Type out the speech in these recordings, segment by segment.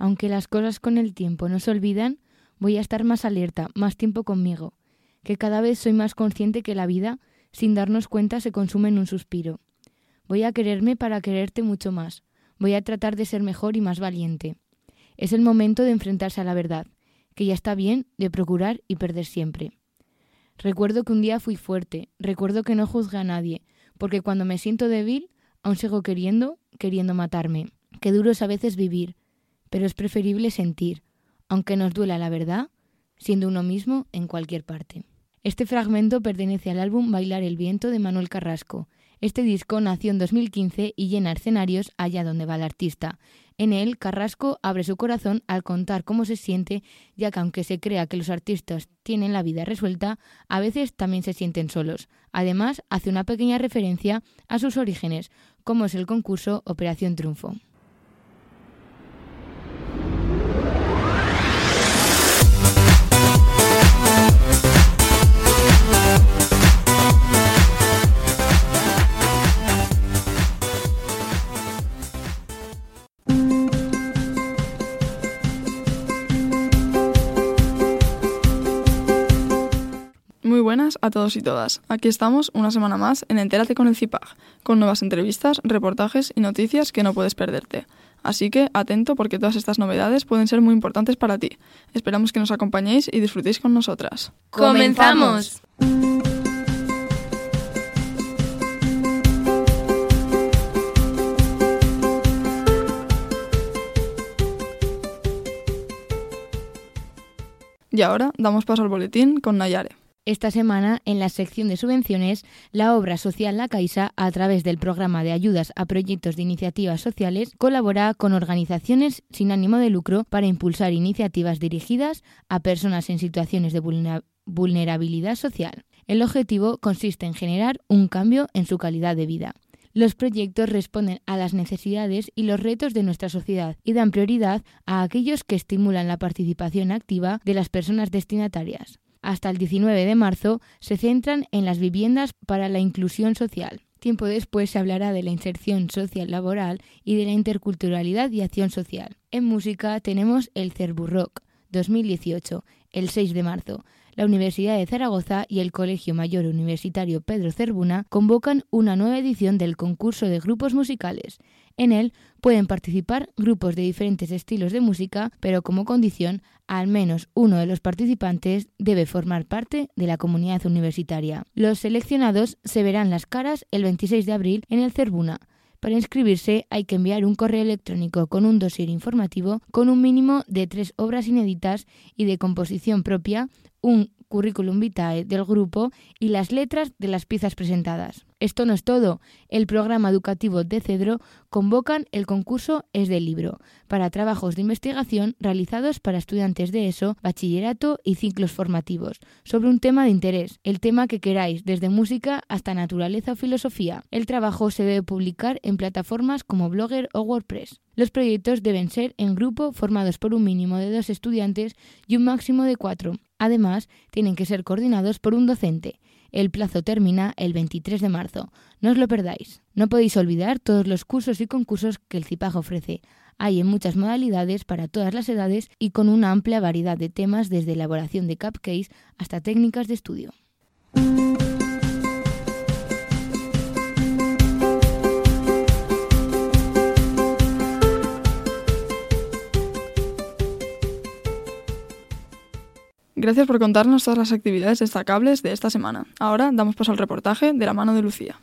Aunque las cosas con el tiempo no se olvidan, voy a estar más alerta, más tiempo conmigo, que cada vez soy más consciente que la vida, sin darnos cuenta, se consume en un suspiro. Voy a quererme para quererte mucho más. Voy a tratar de ser mejor y más valiente. Es el momento de enfrentarse a la verdad, que ya está bien de procurar y perder siempre. Recuerdo que un día fui fuerte, recuerdo que no juzgué a nadie, porque cuando me siento débil, aún sigo queriendo matarme. Qué duro es a veces vivir, pero es preferible sentir, aunque nos duela la verdad, siendo uno mismo en cualquier parte. Este fragmento pertenece al álbum Bailar el viento de Manuel Carrasco. Este disco nació en 2015 y llena escenarios allá donde va el artista. En él, Carrasco abre su corazón al contar cómo se siente, ya que aunque se crea que los artistas tienen la vida resuelta, a veces también se sienten solos. Además, hace una pequeña referencia a sus orígenes, como es el concurso Operación Triunfo. Muy buenas a todos y todas. Aquí estamos una semana más en Entérate con el CIPAG, con nuevas entrevistas, reportajes y noticias que no puedes perderte. Así que atento porque todas estas novedades pueden ser muy importantes para ti. Esperamos que nos acompañéis y disfrutéis con nosotras. ¡Comenzamos! Y ahora damos paso al boletín con Nayare. Esta semana, en la sección de subvenciones, la obra social La Caixa, a través del programa de ayudas a proyectos de iniciativas sociales, colabora con organizaciones sin ánimo de lucro para impulsar iniciativas dirigidas a personas en situaciones de vulnerabilidad social. El objetivo consiste en generar un cambio en su calidad de vida. Los proyectos responden a las necesidades y los retos de nuestra sociedad y dan prioridad a aquellos que estimulan la participación activa de las personas destinatarias. Hasta el 19 de marzo se centran en las viviendas para la inclusión social. Tiempo después se hablará de la inserción social laboral y de la interculturalidad y acción social. En música tenemos el Cerburrock 2018, el 6 de marzo. La Universidad de Zaragoza y el Colegio Mayor Universitario Pedro Zerbuna convocan una nueva edición del concurso de grupos musicales. En él pueden participar grupos de diferentes estilos de música, pero como condición, al menos uno de los participantes debe formar parte de la comunidad universitaria. Los seleccionados se verán las caras el 26 de abril en el Zerbuna. Para inscribirse hay que enviar un correo electrónico con un dossier informativo con un mínimo de 3 obras inéditas y de composición propia, un currículum vitae del grupo y las letras de las piezas presentadas. Esto no es todo. El programa educativo de Cedro convocan el concurso Es del Libro para trabajos de investigación realizados para estudiantes de ESO, bachillerato y ciclos formativos sobre un tema de interés, el tema que queráis, desde música hasta naturaleza o filosofía. El trabajo se debe publicar en plataformas como Blogger o WordPress. Los proyectos deben ser en grupo formados por un mínimo de 2 estudiantes y un máximo de 4. Además, tienen que ser coordinados por un docente. El plazo termina el 23 de marzo. No os lo perdáis. No podéis olvidar todos los cursos y concursos que el CIPAG ofrece. Hay en muchas modalidades para todas las edades y con una amplia variedad de temas desde elaboración de cupcakes hasta técnicas de estudio. Gracias por contarnos todas las actividades destacables de esta semana. Ahora damos paso al reportaje de la mano de Lucía.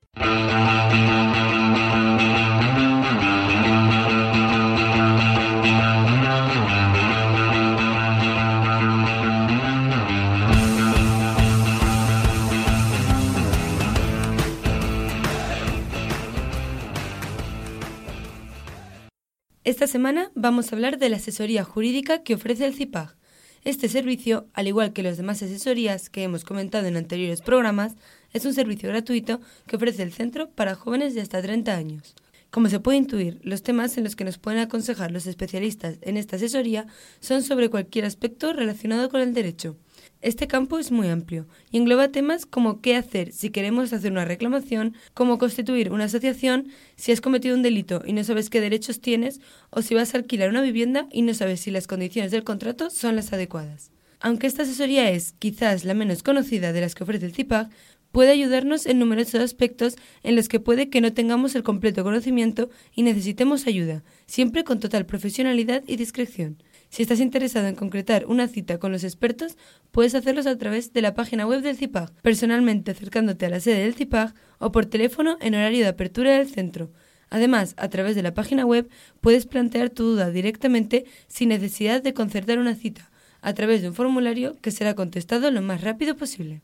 Esta semana vamos a hablar de la asesoría jurídica que ofrece el CIPAG. Este servicio, al igual que las demás asesorías que hemos comentado en anteriores programas, es un servicio gratuito que ofrece el centro para jóvenes de hasta 30 años. Como se puede intuir, los temas en los que nos pueden aconsejar los especialistas en esta asesoría son sobre cualquier aspecto relacionado con el derecho. Este campo es muy amplio y engloba temas como qué hacer si queremos hacer una reclamación, cómo constituir una asociación, si has cometido un delito y no sabes qué derechos tienes, o si vas a alquilar una vivienda y no sabes si las condiciones del contrato son las adecuadas. Aunque esta asesoría es quizás la menos conocida de las que ofrece el CIPAG, puede ayudarnos en numerosos aspectos en los que puede que no tengamos el completo conocimiento y necesitemos ayuda, siempre con total profesionalidad y discreción. Si estás interesado en concretar una cita con los expertos, puedes hacerlo a través de la página web del CIPAG, personalmente acercándote a la sede del CIPAG o por teléfono en horario de apertura del centro. Además, a través de la página web puedes plantear tu duda directamente sin necesidad de concertar una cita, a través de un formulario que será contestado lo más rápido posible.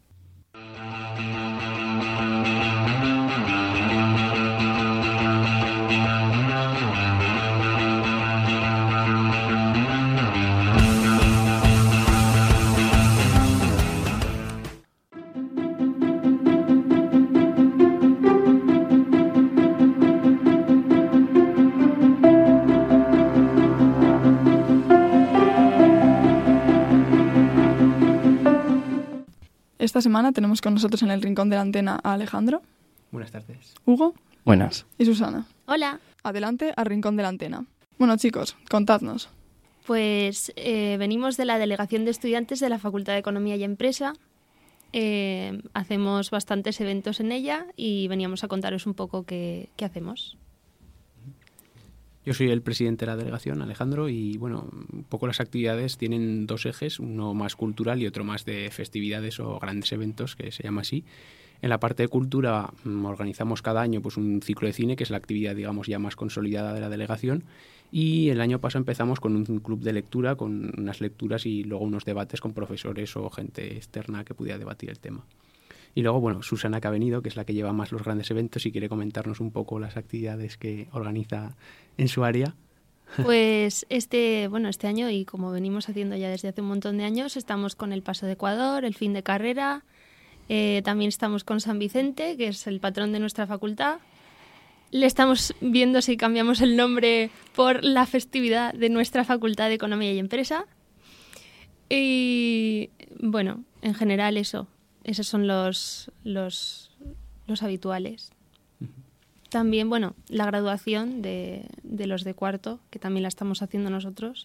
Esta semana tenemos con nosotros en el Rincón de la Antena a Alejandro. Buenas tardes. Hugo. Buenas. Y Susana. Hola. Adelante al Rincón de la Antena. Bueno, chicos, contadnos. Pues venimos de la Delegación de Estudiantes de la Facultad de Economía y Empresa. Hacemos bastantes eventos en ella y veníamos a contaros un poco qué hacemos. Yo soy el presidente de la delegación, Alejandro, y bueno, un poco las actividades tienen dos ejes, uno más cultural y otro más de festividades o grandes eventos, que se llama así. En la parte de cultura organizamos cada año pues un ciclo de cine, que es la actividad, digamos, ya más consolidada de la delegación, y el año pasado empezamos con un club de lectura, con unas lecturas y luego unos debates con profesores o gente externa que pudiera debatir el tema. Y luego, bueno, Susana, que ha venido, que es la que lleva más los grandes eventos y quiere comentarnos un poco las actividades que organiza en su área. Pues este año, y como venimos haciendo ya desde hace un montón de años, estamos con el Paso de Ecuador, el fin de carrera, también estamos con San Vicente, que es el patrón de nuestra facultad. Le estamos viendo si cambiamos el nombre por la festividad de nuestra Facultad de Economía y Empresa. Y bueno, en general eso. Esos son los habituales. También, bueno, la graduación de los de cuarto, que también la estamos haciendo nosotros.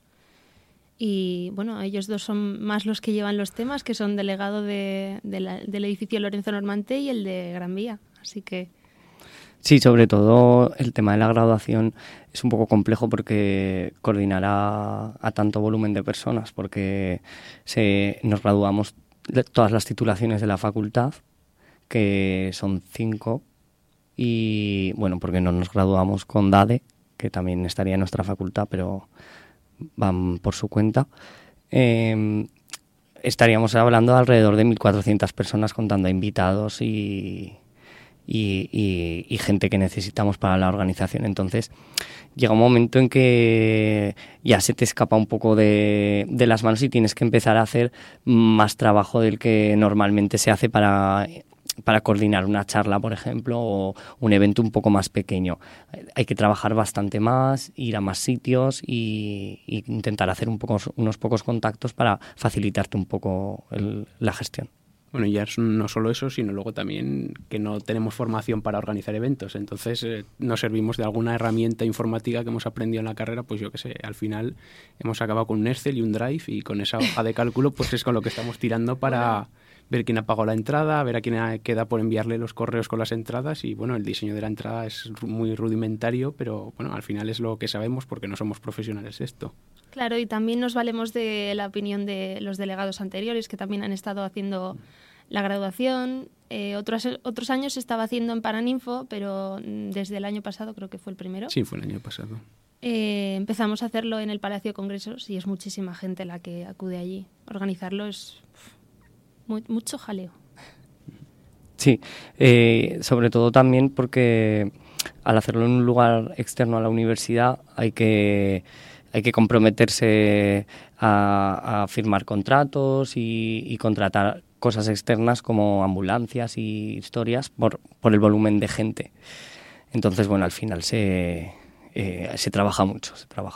Y, bueno, ellos dos son más los que llevan los temas, que son delegado del edificio Lorenzo Normante y el de Gran Vía. Así que... Sí, sobre todo el tema de la graduación es un poco complejo porque coordinar a tanto volumen de personas, porque nos graduamos todas las titulaciones de la facultad, que son 5, y bueno, porque no nos graduamos con DADE, que también estaría en nuestra facultad, pero van por su cuenta. Estaríamos hablando de alrededor de 1.400 personas, contando a invitados y gente que necesitamos para la organización. Entonces llega un momento en que ya se te escapa un poco de las manos y tienes que empezar a hacer más trabajo del que normalmente se hace para coordinar una charla, por ejemplo, o un evento un poco más pequeño. Hay que trabajar bastante más, ir a más sitios y intentar hacer unos pocos contactos para facilitarte un poco la gestión. Bueno, ya no solo eso, sino luego también que no tenemos formación para organizar eventos. Entonces nos servimos de alguna herramienta informática que hemos aprendido en la carrera, pues yo qué sé, al final hemos acabado con un Excel y un Drive, y con esa hoja de cálculo pues es con lo que estamos tirando para ver quién ha pagado la entrada, ver a quién queda por enviarle los correos con las entradas. Y bueno, el diseño de la entrada es muy rudimentario, pero bueno, al final es lo que sabemos porque no somos profesionales de esto. Claro, y también nos valemos de la opinión de los delegados anteriores, que también han estado haciendo la graduación. Otros años se estaba haciendo en Paraninfo, pero desde el año pasado, creo que fue el primero. Sí, fue el año pasado. Empezamos a hacerlo en el Palacio de Congresos y es muchísima gente la que acude allí. Organizarlo es mucho jaleo. Sí, sobre todo también porque al hacerlo en un lugar externo a la universidad hay que comprometerse a firmar contratos y contratar cosas externas como ambulancias y historias por el volumen de gente. Entonces, bueno, al final se trabaja mucho.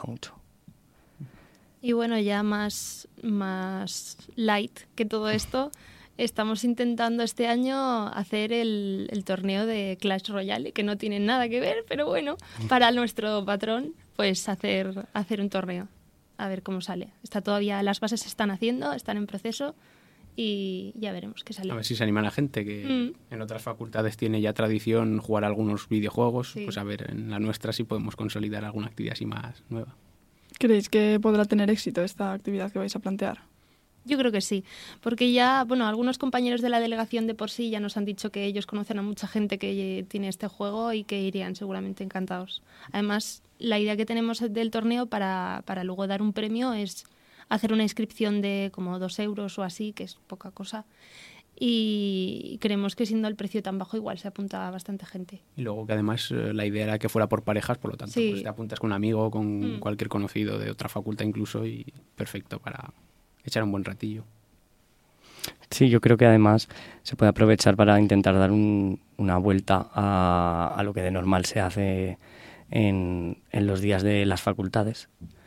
Y bueno, ya más light que todo esto, estamos intentando este año hacer el torneo de Clash Royale, que no tiene nada que ver, pero bueno, para nuestro patrón, pues hacer un torneo, a ver cómo sale. Las bases se están haciendo, están en proceso y ya veremos qué sale. A ver si se anima la gente, que en otras facultades tiene ya tradición jugar algunos videojuegos, pues a ver en la nuestra si podemos consolidar alguna actividad así más nueva. ¿Creéis que podrá tener éxito esta actividad que vais a plantear? Yo creo que sí, porque ya, bueno, algunos compañeros de la delegación de por sí ya nos han dicho que ellos conocen a mucha gente que tiene este juego y que irían seguramente encantados. Además, la idea que tenemos del torneo para luego dar un premio es hacer una inscripción de como 2 euros o así, que es poca cosa. Y creemos que siendo el precio tan bajo igual se apunta bastante gente. Y luego que además la idea era que fuera por parejas, por lo tanto pues te apuntas con un amigo, con cualquier conocido de otra facultad incluso, y perfecto para echar un buen ratillo. Sí, yo creo que además se puede aprovechar para intentar dar una vuelta a lo que de normal se hace en los días de las facultades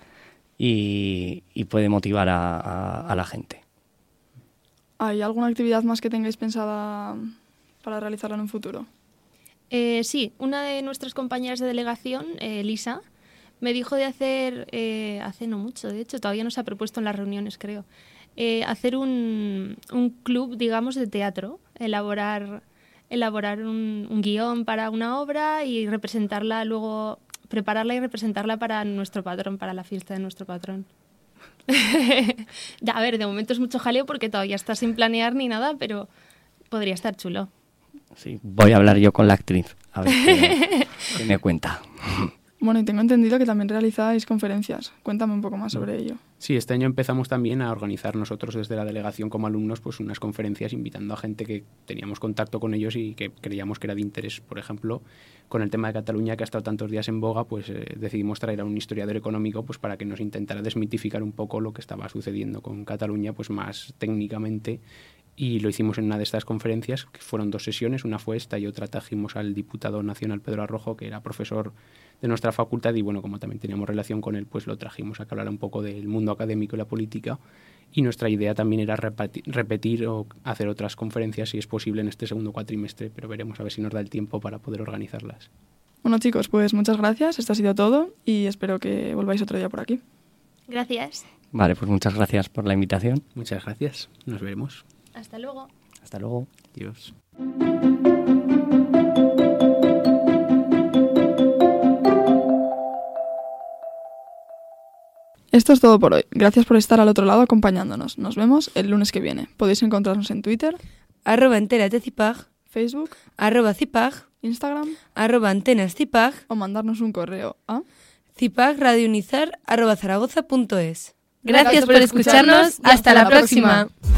y puede motivar a la gente. ¿Hay alguna actividad más que tengáis pensada para realizarla en un futuro? Sí, una de nuestras compañeras de delegación, Lisa, me dijo de hacer, hace no mucho, de hecho, todavía no se ha propuesto en las reuniones, creo, hacer un club, digamos, de teatro, elaborar un guión para una obra y representarla luego, prepararla y representarla para nuestro patrón, para la fiesta de nuestro patrón. Ya, a ver, de momento es mucho jaleo porque todavía está sin planear ni nada, pero podría estar chulo. Sí, voy a hablar yo con la actriz, a ver qué me cuenta. Bueno, y tengo entendido que también realizáis conferencias. Cuéntame un poco más sobre ello. Sí, este año empezamos también a organizar nosotros desde la delegación como alumnos pues unas conferencias invitando a gente que teníamos contacto con ellos y que creíamos que era de interés. Por ejemplo, con el tema de Cataluña, que ha estado tantos días en boga, pues decidimos traer a un historiador económico pues para que nos intentara desmitificar un poco lo que estaba sucediendo con Cataluña pues más técnicamente. Y lo hicimos en una de estas conferencias, que fueron 2 sesiones, una fue esta y otra trajimos al diputado nacional Pedro Arrojo, que era profesor de nuestra facultad y bueno, como también teníamos relación con él, pues lo trajimos a que hablara un poco del mundo académico y la política y nuestra idea también era repetir o hacer otras conferencias si es posible en este segundo cuatrimestre, pero veremos a ver si nos da el tiempo para poder organizarlas. Bueno chicos, pues muchas gracias, esto ha sido todo y espero que volváis otro día por aquí. Gracias. Vale, pues muchas gracias por la invitación. Muchas gracias, nos veremos. Hasta luego. Hasta luego. Adiós. Esto es todo por hoy. Gracias por estar al otro lado acompañándonos. Nos vemos el lunes que viene. Podéis encontrarnos en Twitter, @enteratecipag, Facebook, @cipag, Instagram, @antenascipag o mandarnos un correo a cipagradiounizar@zaragoza.es. Gracias Gracias por escucharnos. Hasta la próxima.